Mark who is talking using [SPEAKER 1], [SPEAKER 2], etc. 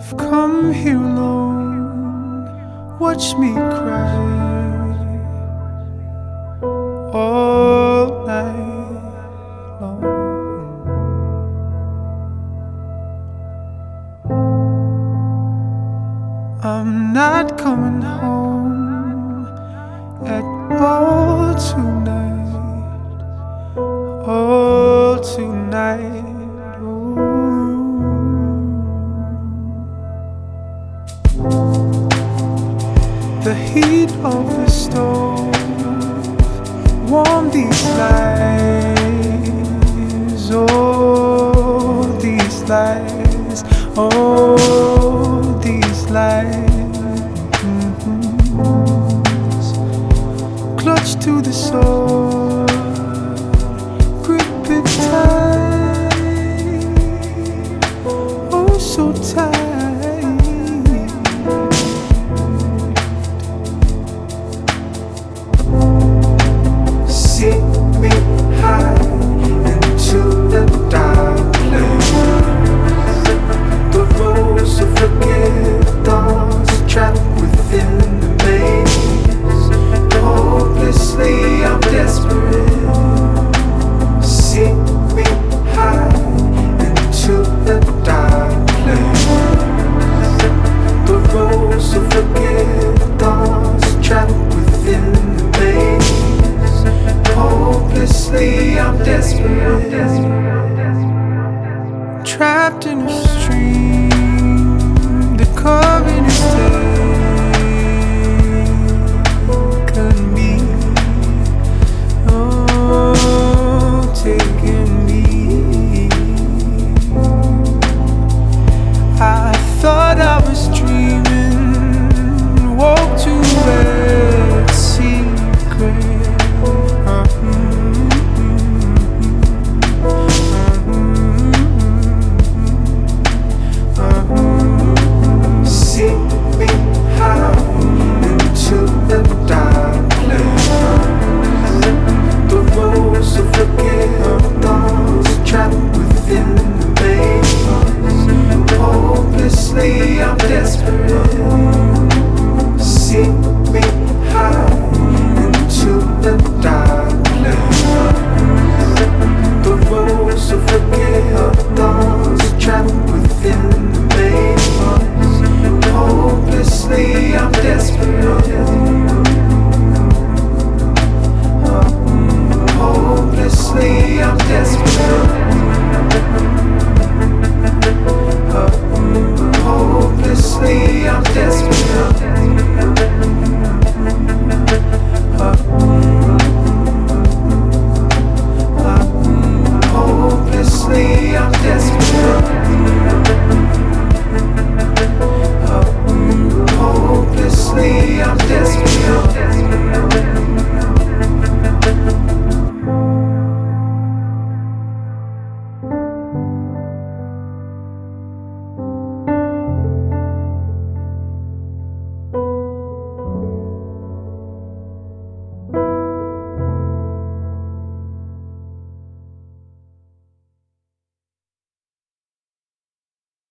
[SPEAKER 1] I've come here alone, watch me cry all night long. I'm not coming home at all tonight, all tonight. The heat of the stove warm these lies, oh, these lies, oh, these lies. Clutch to the soul, grip it tight, oh, so tight. Seek me high into the dark place. The rose of forget thoughts trapped within the maze. Hopelessly, I'm desperate. Seek me high into the dark place. The rose of forget thoughts trapped within the maze. Hopelessly, I'm desperate. Trapped in a stream, the current